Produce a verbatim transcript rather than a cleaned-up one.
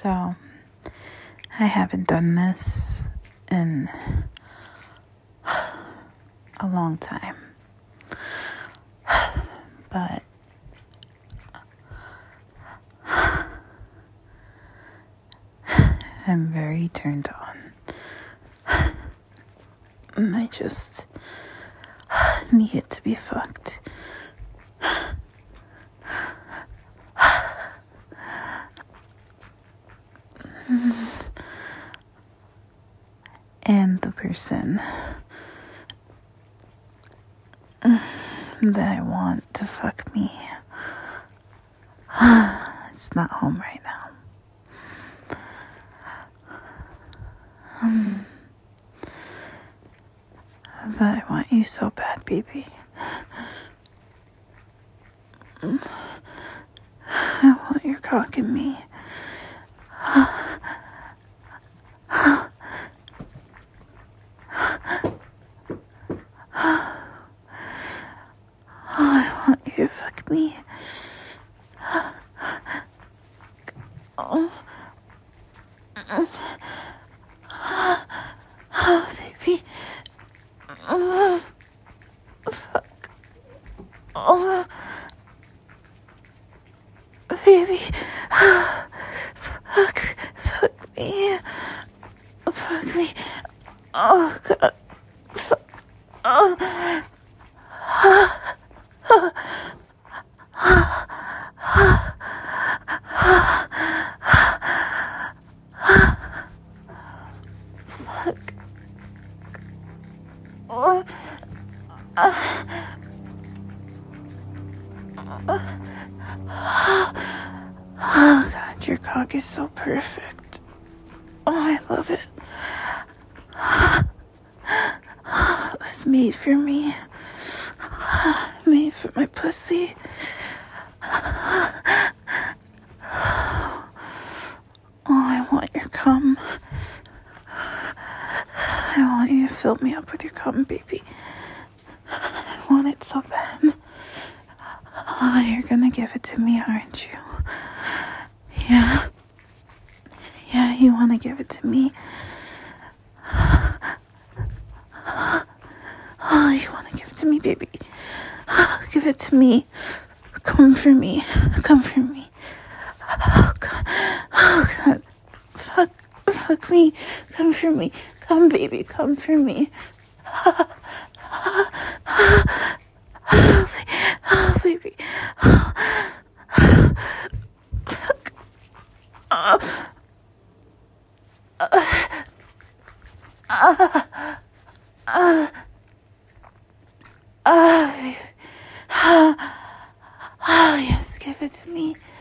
So, I haven't done this in a long time. But I'm very turned on. And I just need it to be fucked. And the person that I want to fuck me it's not home right now. Um, but I want you so bad, baby. I want your cock in me. You fuck me. Oh. Oh, baby. Oh. Fuck. Oh. Baby. Fuck. Fuck me. Fuck me. Oh, God. Fuck. Oh. Fuck. Oh. Oh, God, your cock is so perfect. Oh, I love it. It's made for me. Made for my pussy. Oh, I want your cum. I want you to fill me up with your cum, baby. I want it so bad. Oh, you're gonna give it to me, aren't you? Yeah. Yeah, you wanna give it to me. Oh, you wanna give it to me, baby. Give it to me. Come for me. Come for me. Oh, God. Oh, God. Fuck. Fuck me. Come for me. Come, baby. Come for me. Oh, baby. Fuck. Oh. Uh. Uh. Uh. Oh, yes, give it to me.